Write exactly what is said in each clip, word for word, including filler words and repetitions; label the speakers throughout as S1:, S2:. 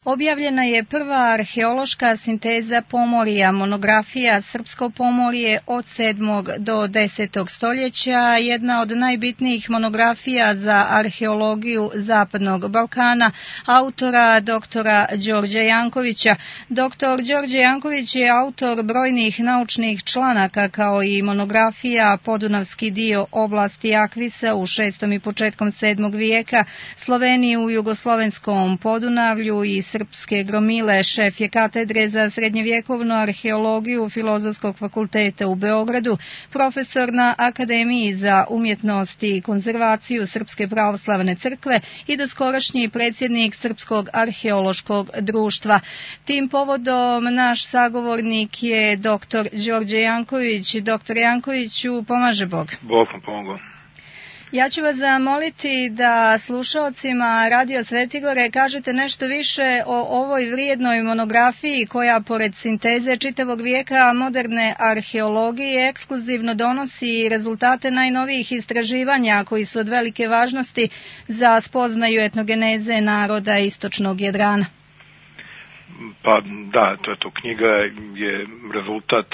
S1: Objavljena je prva arheološka sinteza Pomorja, monografija Srpsko Pomorje od sedmog do desetog stoljeća, jedna od najbitnijih monografija za arheologiju Zapadnog Balkana, autora doktora Đorđa Jankovića. Doktor Đorđe Janković je autor brojnih naučnih članaka kao i monografija Podunavski dio oblasti Akvisa u šestom i početkom sedmog vijeka, Sloveniji u jugoslovenskom Podunavlju i Srpske gromile. Šef je katedre za srednjevjekovnu arheologiju Filozofskog fakulteta u Beogradu, profesor na Akademiji za umjetnost i konzervaciju Srpske pravoslavne crkve i doskorašnji predsjednik Srpskog arheološkog društva. Tim povodom naš sagovornik je doktor Đorđe Janković. Doktor Jankoviću, pomaže Bog.
S2: Bog vam pomogao.
S1: Ja ću vas zamoliti da slušalcima Radio Svetigore kažete nešto više o ovoj vrijednoj monografiji koja pored sinteze čitavog vijeka moderne arheologije ekskluzivno donosi rezultate najnovijih istraživanja koji su od velike važnosti za spoznaju etnogeneze naroda istočnog Jadrana.
S2: Pa da, to je to. Knjiga je rezultat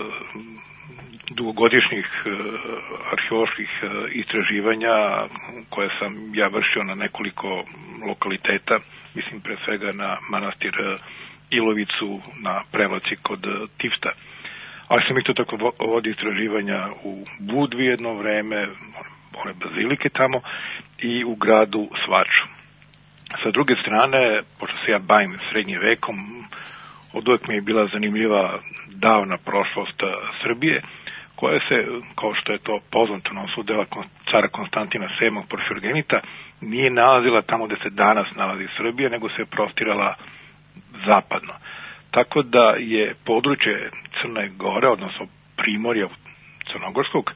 S2: dugogodišnjih arheoloških istraživanja koje sam ja vršio na nekoliko lokaliteta, mislim pre svega na manastir Ilovicu na Prevlaci kod Tifta. Ali sam isto tako vodio istraživanja u Budvi jedno vreme, one bazilike tamo, i u gradu Svaču. Sa druge strane, pošto se ja bavim srednjim vekom, od uvek mi je bila zanimljiva davna prošlost Srbije, koja se, kao što je to poznato na osnovu dela cara Konstantina sedmog Porfirgenita, nije nalazila tamo gde se danas nalazi Srbija, nego se je prostirala zapadno. Tako da je područje Crne Gore, odnosno Primorja Crnogorskog,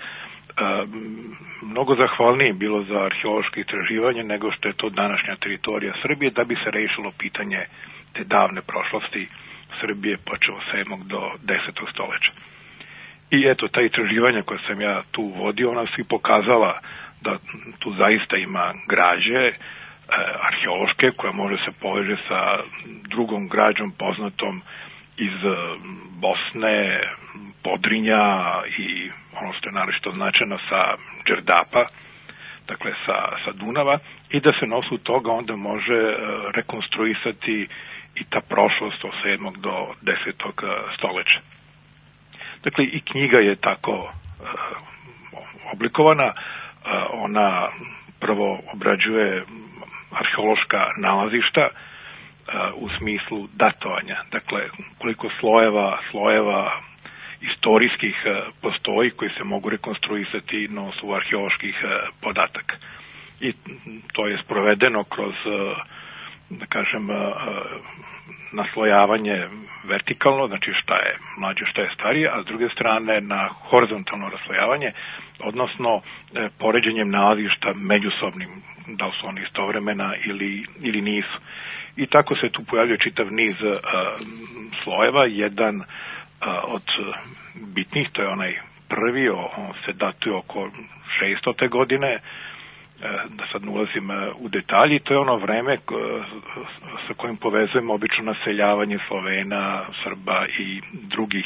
S2: mnogo zahvalnije bilo za arheološke istraživanje nego što je to današnja teritorija Srbije, da bi se rešilo pitanje te davne prošlosti Srbije počeo od sedmog do desetog stoljeća. I eto, ta istraživanja koje sam ja tu vodio, ona su i pokazala da tu zaista ima građe e, arheološke koja može se poveže sa drugom građom poznatom iz Bosne, Podrinja i ono što je naročito značajno sa Đerdapa, dakle sa, sa Dunava, i da se na osnovu toga onda može e, rekonstruisati i ta prošlost od sedmog do desetog stoljeća. Dakle, i knjiga je tako uh, oblikovana. Uh, ona prvo obrađuje arheološka nalazišta uh, u smislu datovanja. Dakle, koliko slojeva, slojeva istorijskih uh, postoji koji se mogu rekonstruisati na osnovu arheoloških uh, podataka. I to je sprovedeno kroz, uh, da kažem, uh, naslojavanje vertikalno, znači šta je mlađe, šta je starije, a s druge strane na horizontalno raslojavanje, odnosno e, poređenjem nalazišta međusobnim, da li su oni istovremena ili, ili nisu. I tako se tu pojavljuje čitav niz a, slojeva. Jedan a, od bitnih, to je onaj prvi, on se datuje oko šestote godine, da sad ne ulazim u detalji, to je ono vreme sa kojim povezujemo obično naseljavanje Slovena, Srba i drugih.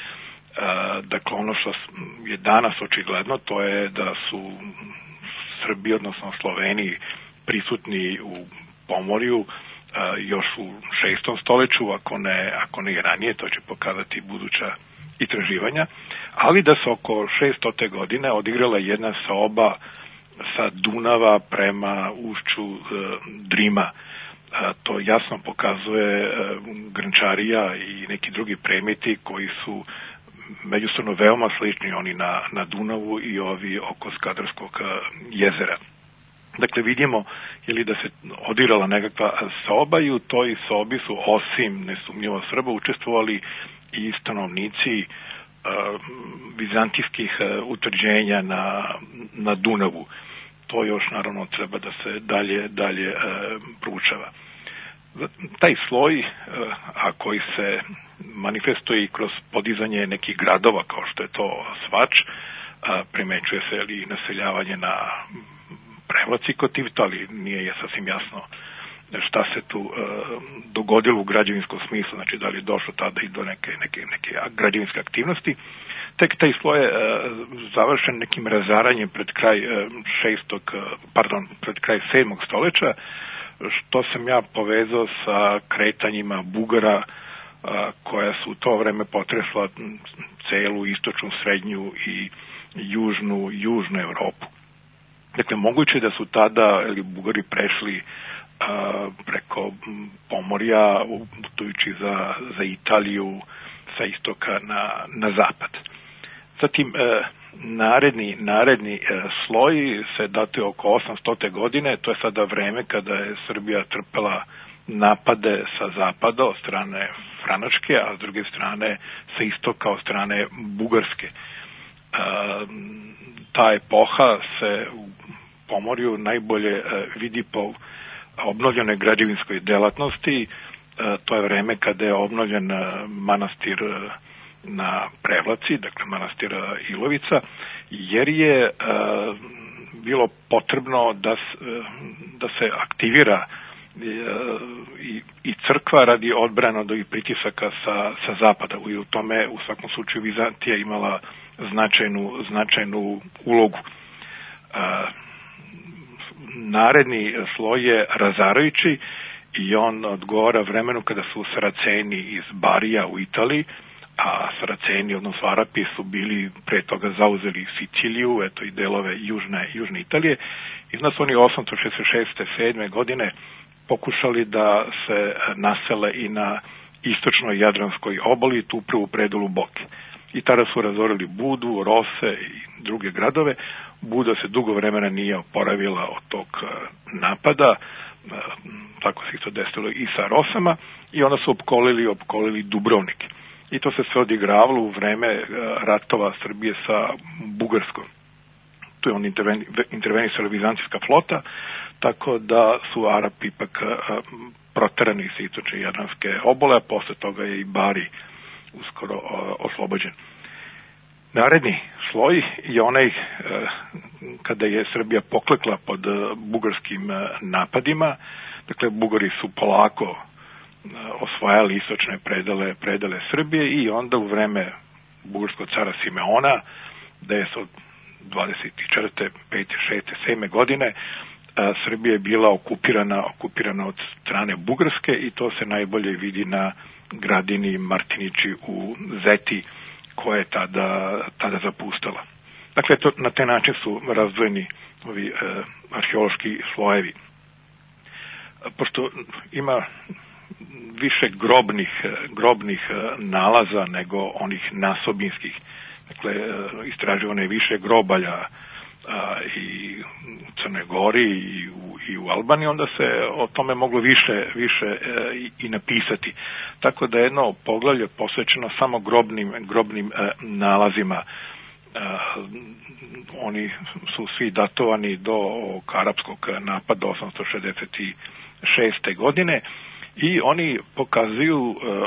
S2: Dakle, ono što je danas očigledno, to je da su Srbi, odnosno Sloveni, prisutni u Pomorju još u šestom stoljeću, ako ne, ako ne i ranije, to će pokazati buduća istraživanja, ali da se oko šestote godine odigrala jedna saoba sa Dunava prema ušću e, Drima. E, to jasno pokazuje e, Grnčarija i neki drugi predmeti koji su međusobno veoma slični, oni na, na Dunavu i ovi oko Skadarskog e, jezera. Dakle, vidimo je li da se odigrala nekakva soba i u toj sobi su, osim nesumnjivo Srba, učestvovali i stanovnici e, vizantijskih e, utvrđenja na, na Dunavu. To još naravno treba da se dalje, dalje e, proučava. Taj sloj, e, a koji se manifestuje i kroz podizanje nekih gradova, kao što je to Svač, e, primećuje se i naseljavanje na Prevlaci kod Tifta, ali nije je sasvim jasno šta se tu uh, dogodilo u građevinskom smislu, znači da li je došlo tada i do neke, neke, neke građevinske aktivnosti. Tek taj sloj je uh, završen nekim razaranjem pred kraj uh, šestog, uh, pardon, pred kraj sedmog stoljeća, što sam ja povezao sa kretanjima Bugara uh, koja su u to vreme potresla celu istočnu, srednju i južnu, južnu Evropu. Dakle, moguće da su tada ili Bugari prešli a, preko Pomorja, putujući za, za Italiju sa istoka na, na zapad. Zatim, e, naredni, naredni e, sloj se datuje oko osamstote godine, to je sada vreme kada je Srbija trpela napade sa zapada od strane Franačke, a s druge strane sa istoka od strane Bugarske. Ta epoha se u Pomorju najbolje vidi po obnovljenoj građevinskoj delatnosti. To je vreme kada je obnovljen manastir na Prevlaci, dakle manastir Ilovica, jer je bilo potrebno da, da se aktivira i, i crkva radi odbrane od ovih pritisaka sa, sa zapada. I u tome u svakom slučaju Vizantija imala značajnu, značajnu ulogu. A, naredni sloj je razarajući i on odgovara vremenu kada su Saraceni iz Barija u Italiji, a Saraceni, odnosno Arapi, su bili pre toga zauzeli Siciliju, eto i delove južne, južne Italije, i onda su oni osamsto šezdeset šeste sedme godine pokušali da se nasele i na istočnoj Jadranskoj obali, tu upravo u predelu Boke. I tada su razorili Budu, Rose i druge gradove. Buda se dugo vremena nije oporavila od tog napada, tako se isto desilo i sa Rosama, i onda su opkolili, opkolili Dubrovnik. I to se sve odigravalo u vreme ratova Srbije sa Bugarskom. Tu je on interveni, intervenisala vizantijska flota, tako da su Arapi ipak proterani sa istočne Jadranske obale, a posle toga je i Bari uskoro oslobođen. Naredni sloj je onaj kada je Srbija poklekla pod bugarskim napadima. Dakle, Bugari su polako osvajali istočne predele, predele Srbije i onda u vreme bugarskog cara Simeona, da je od dvadeset četvrte, pete, šeste, sedme godine, Srbija je bila okupirana, okupirana od strane Bugarske i to se najbolje vidi na gradini Martinići u Zeti, koja je tada, tada zapustala. Dakle, to, na taj način su razdvojeni ovi e, arheološki slojevi. Pošto ima više grobnih, grobnih nalaza nego onih nasobinskih, dakle, istraživano je više grobalja a, i u Crnoj Gori i u, i u Albaniji, onda se o tome moglo više, više e, i, i napisati. Tako da jedno poglavlje posvećeno samo grobnim, grobnim e, nalazima. E, oni su svi datovani do arapskog napada osamsto šezdeset šeste godine i oni pokazuju e,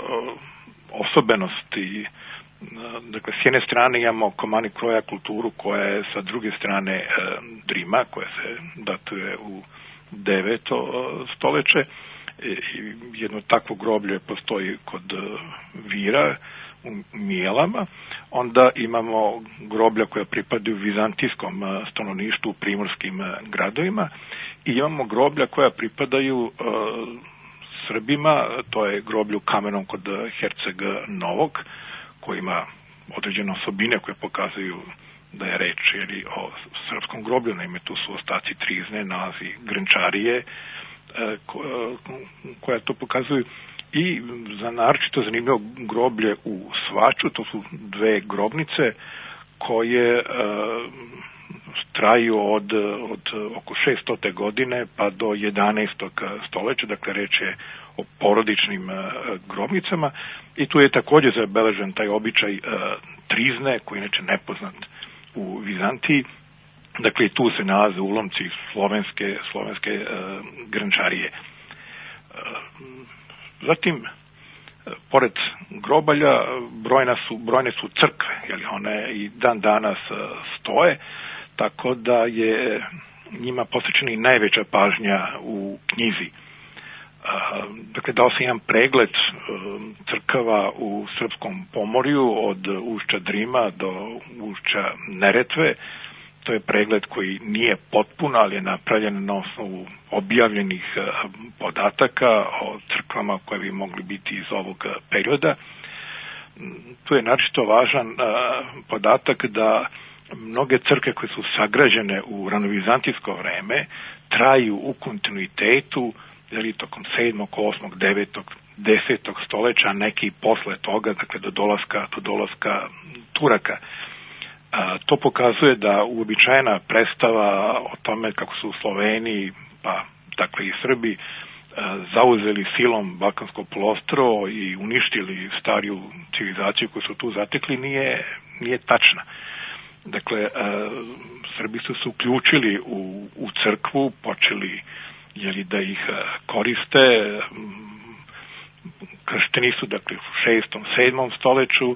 S2: osobenosti. Dakle, s jedne strane imamo Komani Kroja kulturu koja je sa druge strane e, Drima, koja se datuje u deveto stoljeće. E, jedno takvo groblje postoji kod Vira u Mijelama. Onda imamo groblja koja pripadaju vizantijskom stanovništvu u primorskim gradovima i imamo groblja koja pripadaju e, Srbima, to je groblje u Kamenom kod Herceg Novog, koji ima određene osobine koje pokazuju da je reč ili o srpskom groblju, naime tu su ostaci Trizne, nalazi Grenčarije, koja to pokazuju. I za naročito zanimljivo groblje u Svaču, to su dve grobnice koje traju od, od oko šeststote godine pa do jedanaestog stoljeća, dakle reč je o porodičnim grobnicama i tu je također zabeležen taj običaj Trizne, koji je inače nepoznat u Vizantiji. Dakle, tu se nalaze ulomci slovenske, slovenske Grenčarije. Zatim, pored grobalja, brojne su, brojne su crkve, jer one i dan danas stoje, tako da je njima posvećena i najveća pažnja u knjizi. Dakle, dao sam jedan pregled crkava u Srpskom pomorju od ušća Drima do ušća Neretve. To je pregled koji nije potpun, ali je napravljen na osnovu objavljenih podataka o crkvama koje bi mogli biti iz ovog perioda. Tu je naročito važan podatak da mnoge crkve koje su sagrađene u ranovizantijsko vreme traju u kontinuitetu, ili tokom sedmog, osmog, devetog, desetog stoljeća, neki i posle toga, dakle do dolaska, do dolaska Turaka. A, to pokazuje da uobičajena predstava o tome kako su Sloveni, pa dakle i Srbi, a, zauzeli silom Balkansko poluostrvo i uništili stariju civilizaciju koju su tu zatekli, nije, nije tačna. Dakle, a, Srbi su se uključili u, u crkvu, počeli jeli, da ih koriste, kršteni su dakle u šestom, sedmom stoljeću,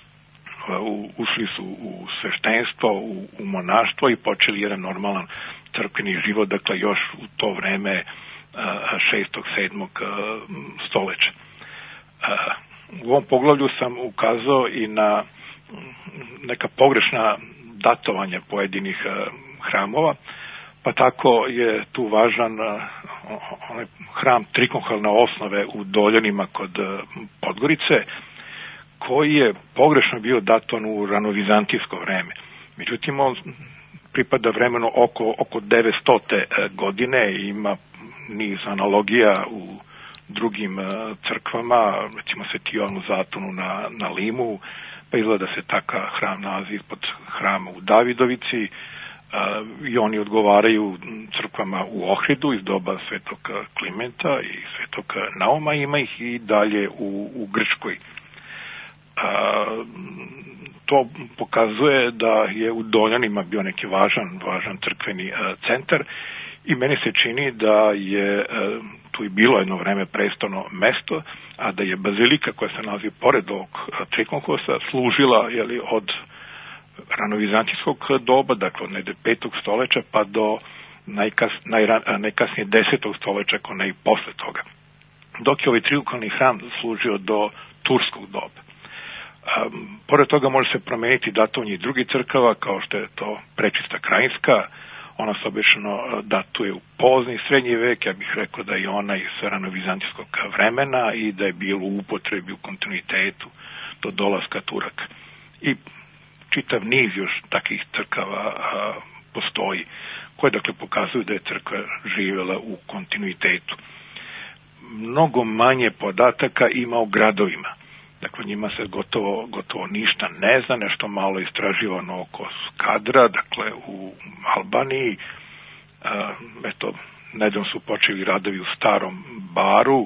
S2: ušli su u sveštenstvo, u, u monaštvo i počeli jedan normalan crkveni život, dakle još u to vreme šestog, sedmog stoljeća. U ovom poglavlju sam ukazao i na neka pogrešna datovanja pojedinih hramova, pa tako je tu važan onaj hram trikonhalne osnove u Doljanima kod Podgorice, koji je pogrešno bio datovan u ranovizantijsko vreme. Međutim, on pripada vremenu oko, oko devetstote godine i ima niz analogija u drugim crkvama, recimo Sveti Jovan u Zatonu na, na Limu, pa izgleda se takav hram nalazi ispod hrama u Davidovici, i oni odgovaraju crkvama u Ohridu iz doba Svetog Klimenta i Svetog Nauma, ima ih i dalje u, u Grčkoj. A, to pokazuje da je u Doljanima bio neki važan, važan crkveni a, centar i meni se čini da je a, tu i bilo jedno vreme prestolno mesto, a da je bazilika koja se nalazi pored ovog trikonkosa služila jeli, od ranovizantijskog doba, dakle od petog stoljeća pa do najkas, najran, najkasnije desetog stoljeća, ako ne i posle toga. Dok je ovaj triumfalni hram služio do turskog doba. Um, pored toga može se promeniti datovanje i drugih crkava, kao što je to Prečista Krajinska. Ona se obično datuje u pozni srednji vek, ja bih rekao da je ona iz ranovizantijskog vremena i da je bilo u upotrebi u kontinuitetu do dolaska Turaka. I čitav niz još takvih crkava a, postoji, koje dakle pokazuju da je crkva živjela u kontinuitetu. Mnogo manje podataka ima o gradovima. Dakle, njima se gotovo, gotovo ništa ne zna, nešto malo istraživano oko Skadra, dakle u Albaniji. A, eto, nedavno su počeli radovi u Starom Baru,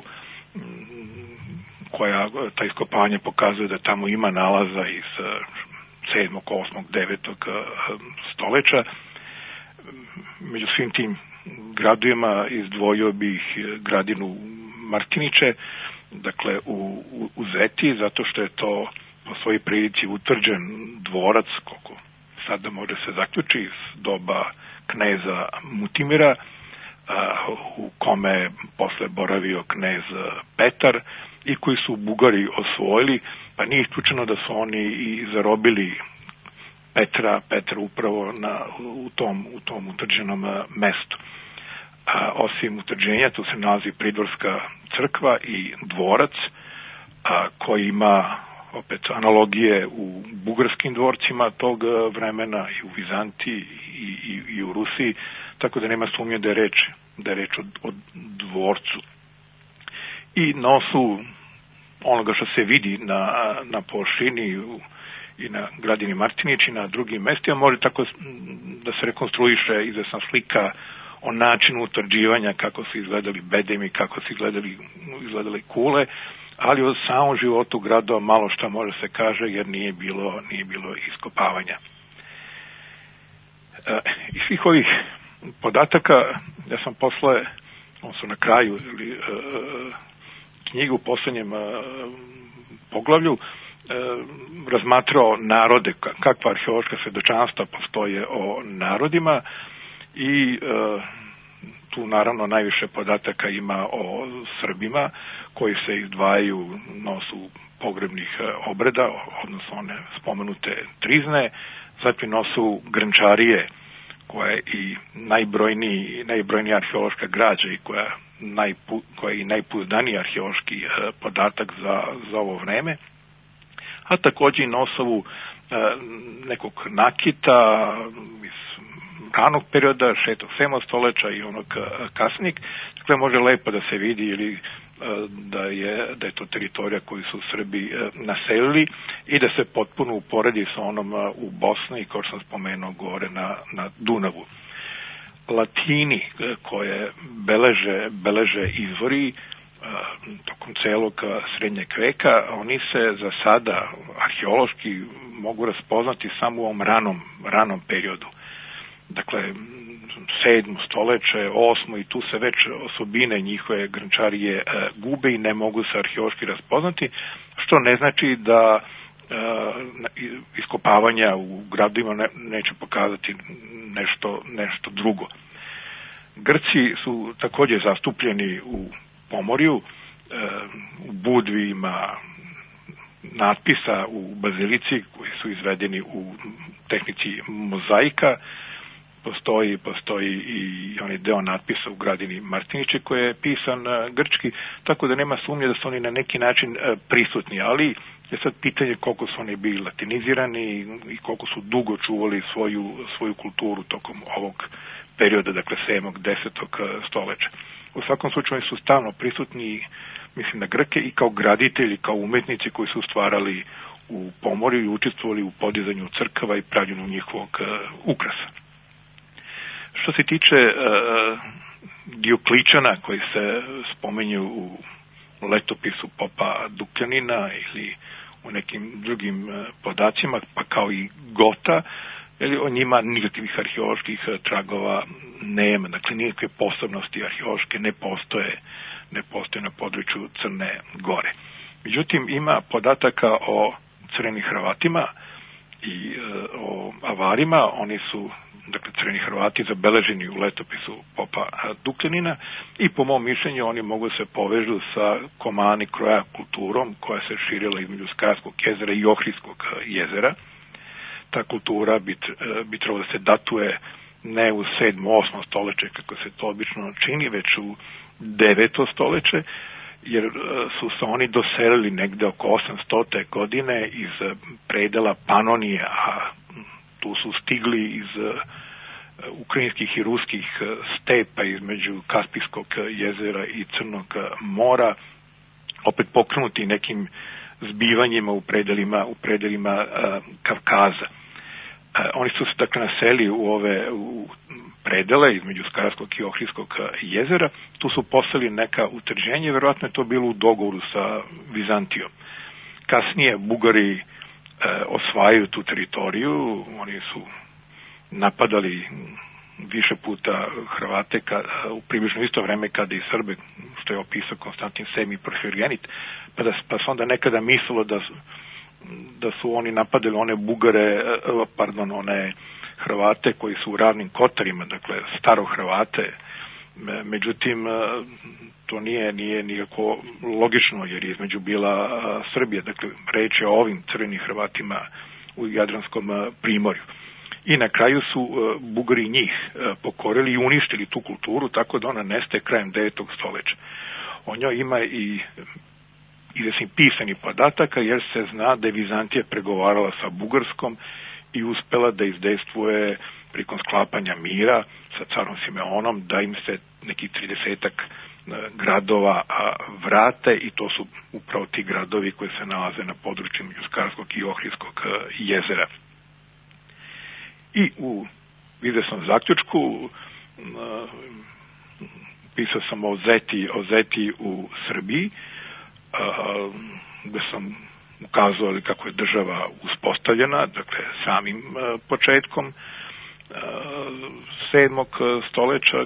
S2: koja ta iskopavanje pokazuje da tamo ima nalaza iz sedmog, osmog, devetog stoljeća. Među svim tim gradovima izdvojio bih gradinu Martiniče, dakle u, u, u Zeti, zato što je to po svojoj prilici utvrđen dvorac, koliko sada može se zaključi, iz doba kneza Mutimira, a, u kome posle boravio knez Petar i koji su Bugari osvojili, pa nije isključeno da su oni i zarobili Petra, Petra upravo na, u, tom, u tom utvrđenom mestu. A, osim utvrđenja, tu se nalazi pridvorska crkva i dvorac, a, koji ima opet analogije u bugarskim dvorcima tog vremena i u Vizantiji i, i, i u Rusiji, tako da nema sumnje da je reč, da je reč o, o dvorcu. I na osnovu onoga što se vidi na, na površini i na gradini Martinić i na drugim mestima, može tako da se rekonstruiše izvesna slika o načinu utvrđivanja kako su izgledali bedemi, kako su izgledali, izgledali kule, ali o samom životu gradova malo što može se kaže jer nije bilo, nije bilo iskopavanja. E, iz svih ovih podataka, ja sam posle, on su na kraju ili, e, knjigu u poslednjem e, poglavlju e, razmatrao narode, kakva arheološka svedočanstva postoje o narodima i e, tu naravno najviše podataka ima o Srbima koji se izdvajaju na osnovu pogrebnih obreda, odnosno one spomenute trizne, zatim na osnovu Grnčarije, koja je i najbrojniji, najbrojnija arheološka građa i koja, najpu, koja je i najpouzdaniji arheološki podatak za, za ovo vreme, a takođe i na osnovu nekog nakita iz ranog perioda, šestog sedmog stoljeća i onog kasnijeg. Dakle, može lepo da se vidi ili da je, da je to teritorija koju su Srbi naselili i da se potpuno uporedi sa onom u Bosni i kao što sam spomenuo gore na, na Dunavu. Latini koje beleže, beleže izvori tokom celog srednjeg veka, oni se za sada arheološki mogu raspoznati samo u ovom ranom, ranom periodu. Dakle, sedmo stoleće, osmo i tu se već osobine njihove Grnčarije gube i ne mogu se arheološki raspoznati, što ne znači da iskopavanja u gradovima ne, neće pokazati nešto, nešto drugo. Grci su takođe zastupljeni u Pomorju, u Budvi ima natpisa u bazilici koji su izvedeni u tehnici mozaika, postoji, postoji i onaj deo natpisa u gradini Martiniće koji je pisan grčki, tako da nema sumnje da su oni na neki način prisutni, ali je sad pitanje koliko su oni bili latinizirani i koliko su dugo čuvali svoju, svoju kulturu tokom ovog perioda, dakle sedmog desetog stoleća. U svakom slučaju su stalno prisutni, mislim na Grke, i kao graditelji, kao umetnici koji su stvarali u Pomorju i učestvovali u podizanju crkava i pravljenju njihovog ukrasa. Što se tiče uh, Diokličana koji se spomenju u letopisu popa Dukljanina ili u nekim drugim uh, podacima, pa kao i Gota, ili o njima nikakvih arheoloških tragova nema, dakle nikakve posebnosti arheološke ne postoje, ne postoje na području Crne Gore. Međutim, ima podataka o crvenim Hrvatima i e, o Avarima, oni su, dakle, crveni Hrvati zabeleženi u letopisu popa Dukljanina i po mom mišljenju oni mogu se povežu sa Komani Kroja kulturom koja se širila između Skarskog jezera i Ohridskog jezera. Ta kultura bi, bi trebalo da se datuje ne u sedmo osmo stoleće kako se to obično čini, već u deveto stoleće, jer su se oni doselili negde oko osamstote godine iz predela Panonije, a tu su stigli iz ukrajinskih i ruskih stepa između Kaspijskog jezera i Crnog mora, opet pokrenuti nekim zbivanjima u predelima, u predelima Kavkaza. Oni su se dakle naseli u ove u predele između Skarskog i Ohridskog jezera. Tu su poslali neka utvrđenja, verovatno je to bilo u dogovoru sa Vizantijom. Kasnije Bugari e, osvajaju tu teritoriju, oni su napadali više puta Hrvate ka, u približno isto vreme kada i Srbe, što je opisao Konstantin sedmi Porfirgenit, pa, da, pa su onda nekada mislilo da su da su oni napadali one Bugare, pardon, one Hrvate koji su u ravnim Kotarima, dakle staro Hrvate. Međutim, to nije, nije nikako logično, jer je između bila Srbija, dakle reč je o ovim crvenim Hrvatima u Jadranskom primorju. I na kraju su Bugari njih pokorili i uništili tu kulturu, tako da ona nestaje krajem devetog stoleća. O njoj ima i izvesnih pisanih podataka, jer se zna da je Vizantija pregovarala sa Bugarskom i uspela da izdejstvuje prilikom sklapanja mira sa carom Simeonom da im se neki tridesetak gradova vrate, i to su upravo ti gradovi koji se nalaze na području Skarskog i Ohridskog jezera. I u izvesnom zaključku pisao sam o Zeti, o Zeti u Srbiji, gde sam ukazao kako je država uspostavljena, dakle samim početkom sedmog stoleća,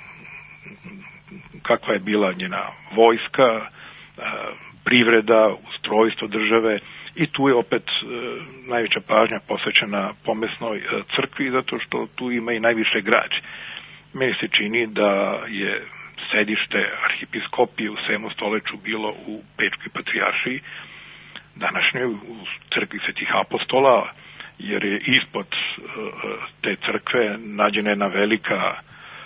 S2: kakva je bila njena vojska, privreda, ustrojstvo države, i tu je opet najveća pažnja posvećena pomesnoj crkvi, zato što tu ima i najviše građe. meni se čini da je sedište arhipiskopije u sedmom stoljeću bilo u Pečkoj patrijaršiji, današnjoj u crkvi Svetih apostola, jer je ispod te crkve nađena jedna velika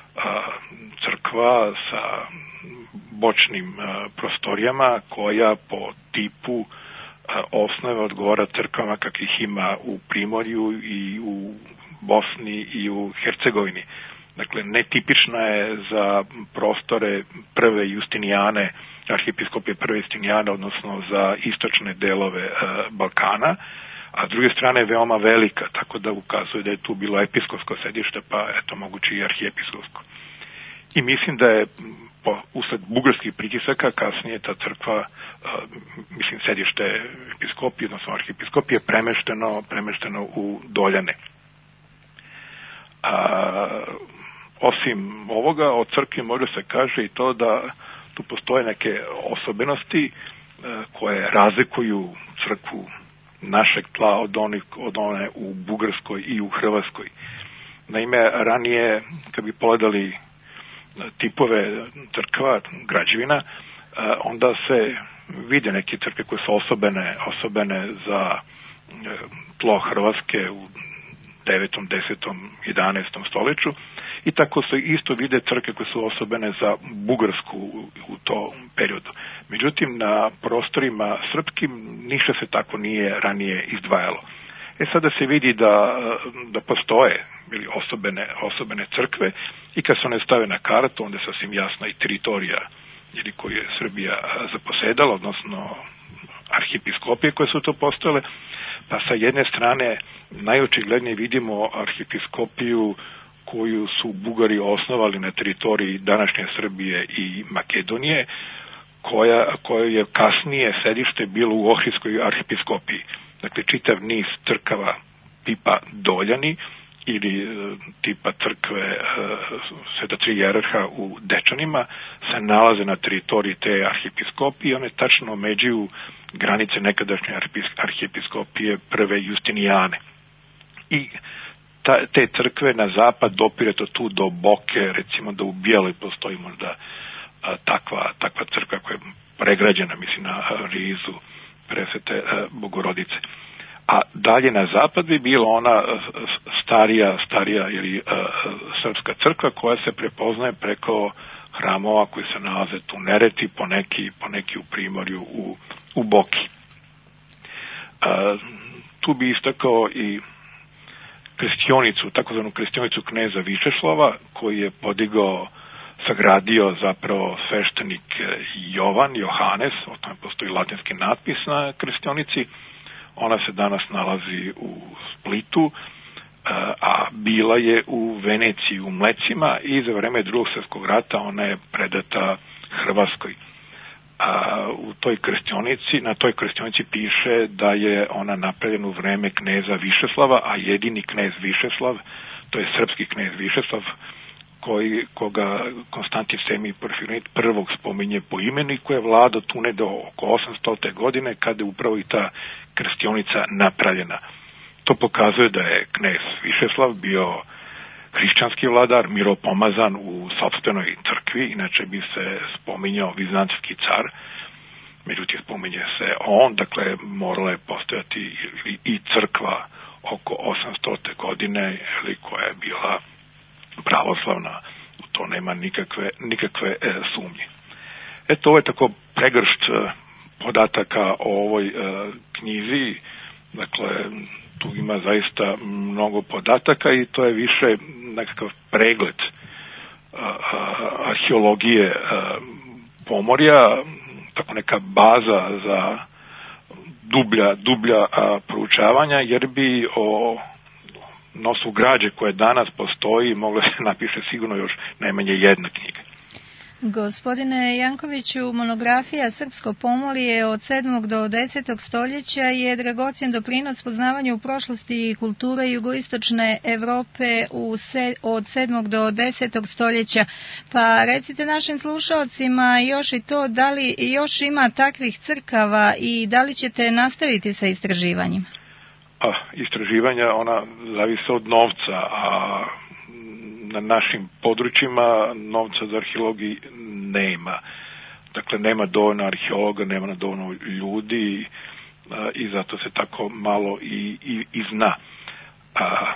S2: crkva sa bočnim prostorijama koja po tipu osnove odgovara crkvama kakvih ima u Primorju i u Bosni i u Hercegovini. Dakle, netipična je za prostore prve Justinijane, arhipiskopije prve Justinijane, odnosno za istočne delove Balkana, a s druge strane je veoma velika, tako da ukazuje da je tu bilo episkopsko sedište, pa eto moguće i arhijepiskopsko. I mislim da je po, usled bugarskih pritisaka kasnije ta crkva, mislim sedište episkopije, odnosno arhijepiskopije, premešteno, premešteno u Doljane. A, osim ovoga, o crkvi može se kaže i to da tu postoje neke osobenosti koje razlikuju crkvu našeg tla od, onih, od one u Bugarskoj i u Hrvatskoj. Naime, ranije, kad bi pogledali tipove crkva, građevina, onda se vide neke crkve koje su osobene, osobene za tlo Hrvatske u devetom, desetom, jedanaestom stoljeću i tako se isto vide crkve koje su osobene za Bugarsku u tom periodu. Međutim, na prostorima srpskim ništa se tako nije ranije izdvajalo. E sada se vidi da, da postoje ili osobene, osobene crkve i kad se one stave na kartu, onda je sasvim jasna i teritorija ili koju je Srbija zaposedala, odnosno arhipiskopije koje su to postojale, pa sa jedne strane najočiglednije vidimo arhipiskopiju koju su Bugari osnovali na teritoriji današnje Srbije i Makedonije, koja, koja je kasnije sedište bilo u Ohridskoj arhipiskopiji. Dakle, čitav niz crkava tipa Doljani ili tipa crkve Sveta Tri Jerarha u Dečanima se nalaze na teritoriji te arhipiskopije i one tačno omeđuju granice nekadašnje arhipiskopije prve Justinijane. I ta, te crkve na zapad dopire to tu do Boke, recimo da u Bijeloj postoji možda a, takva, takva crkva koja je pregrađena, mislim, na rizu Presvete a, Bogorodice. A dalje na zapad bi bila ona starija, starija ili a, srpska crkva koja se prepoznaje preko hramova koji se nalaze tu Nereti, poneki, poneki u Primorju, u, u Boki. A, tu bi istakao i krstionicu, takozvanu krstionicu kneza Višeslava, koji je podigao, sagradio zapravo sveštenik Jovan, Johanes, o tome postoji latinski natpis na krstionici. Ona se danas nalazi u Splitu, a bila je u Veneciji u Mlecima i za vreme Drugog svjetskog rata ona je predata Hrvatskoj. A u toj krstionici, na toj krstionici piše da je ona napravljena u vreme kneza Višeslava, a jedini knez Višeslav, to je srpski knez Višeslav, koji, koga Konstantin sedmi Porfirinit prvog spominje po imenu i koji je vladao tu ne do oko osamstote godine kada je upravo i ta krstionica napravljena. To pokazuje da je knez Višeslav bio hrišćanski vladar, miropomazan u sopstvenoj crkvi, inače bi se spominjao vizantijski car, međutim spominje se on, dakle morala je postojati i, i crkva oko osamstote godine, ili koja je bila pravoslavna, u to nema nikakve, nikakve e, sumnje. Eto, ovo je tako pregršt e, podataka o ovoj e, knjizi, dakle tu ima zaista mnogo podataka i to je više nekakav pregled uh, arheologije uh, Pomorja, tako neka baza za dublja, dublja uh, proučavanja, jer bi o nosu građe koje danas postoji mogla se napiše sigurno još najmanje jedna knjiga.
S1: Gospodine Jankoviću, monografija Srpsko Pomorje od sedmog do desetog stoljeća je dragocjen doprinos poznavanju prošlosti i kulture jugoistočne Evrope u se, od sedmog do desetog stoljeća. Pa recite našim slušalcima još i to, da li još ima takvih crkava i da li ćete nastaviti sa istraživanjima?
S2: A, istraživanja, ona zavise od novca, a na našim područjima novca za arheologiju nema. Dakle, nema dovoljno arheologa, nema dovoljno ljudi a, i zato se tako malo i, i, i zna. A,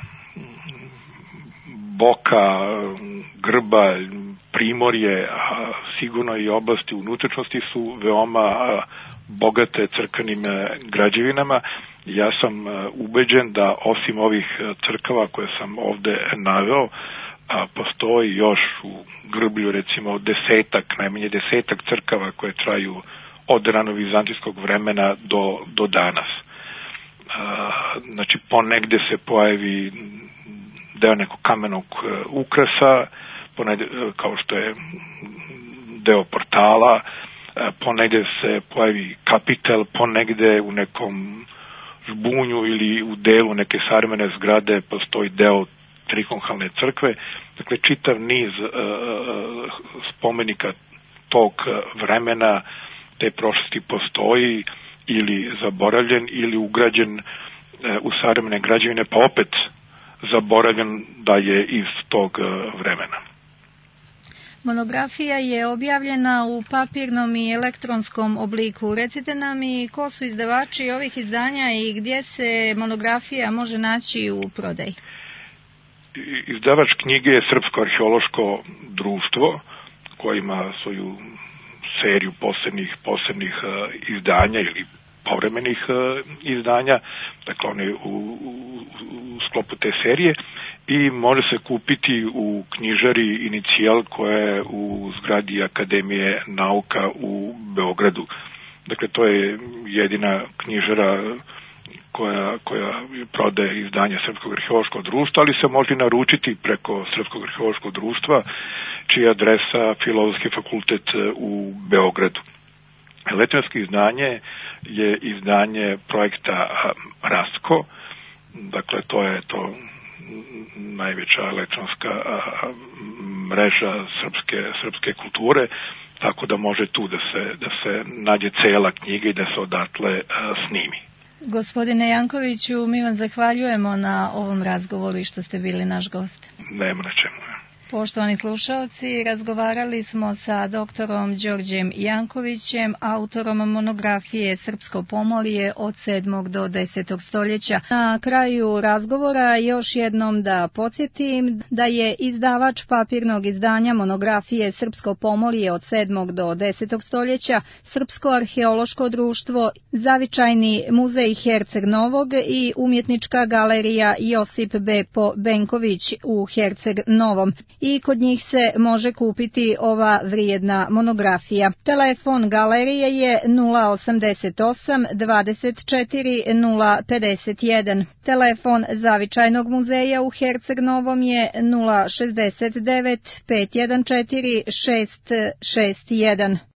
S2: Boka, Grba, Primorje, a sigurno i oblasti unutrašnjosti su veoma bogate crkvenim građevinama. Ja sam ubeđen da osim ovih crkava koje sam ovde naveo, a postoji još u Grblju recimo desetak, najmanje desetak crkava koje traju od ranovizantijskog vremena do, do danas. A, znači ponegde se pojavi deo nekog kamenog ukrasa, ponegde, kao što je deo portala, ponegde se pojavi kapitel, ponegde u nekom žbunju ili u delu neke savremene zgrade postoji deo trikonhalne crkve. Dakle, čitav niz uh, spomenika tog vremena te prošlosti postoji ili zaboravljen ili ugrađen uh, u savremene građevine, pa opet zaboravljen da je iz tog uh, vremena.
S1: Monografija je objavljena u papirnom i elektronskom obliku. Recite nam i ko su izdavači ovih izdanja i gdje se monografija može naći u prodaji?
S2: Izdavač knjige je Srpsko arheološko društvo, koje ima svoju seriju posebnih, posebnih uh, izdanja ili povremenih uh, izdanja, dakle one u, u, u sklopu te serije, i može se kupiti u knjižari Inicijal koja je u zgradi Akademije nauka u Beogradu. Dakle, to je jedina knjižara koja, koja prodaje izdanje Srpskog arheološkog društva, ali se može naručiti preko Srpskog arheološkog društva, čija je adresa Filozofski fakultet u Beogradu. Elektronsko izdanje je izdanje projekta Rasko, dakle to je to najveća elektronska mreža srpske, srpske kulture, tako da može tu da se, da se nađe cela knjiga i da se odatle snimi.
S1: Gospodine Jankoviću, mi vam zahvaljujemo na ovom razgovoru i što ste bili naš gost.
S2: Nema na čemu.
S1: Poštovani slušalci, razgovarali smo sa doktorom Đorđem Jankovićem, autorom monografije Srpsko pomorje od sedmog do desetog stoljeća. Na kraju razgovora još jednom da podsjetim da je izdavač papirnog izdanja monografije Srpsko pomorje od sedmog do desetog stoljeća Srpsko arheološko društvo, Zavičajni muzej Herceg Novog i umjetnička galerija Josip Bepo Benković u Herceg Novom. I kod njih se može kupiti ova vrijedna monografija. Telefon galerije je nula osamdeset osam dvadeset četiri nula pedeset jedan. Telefon Zavičajnog muzeja u Herceg Novom je nula šezdeset devet pet jedan četiri šest šest jedan.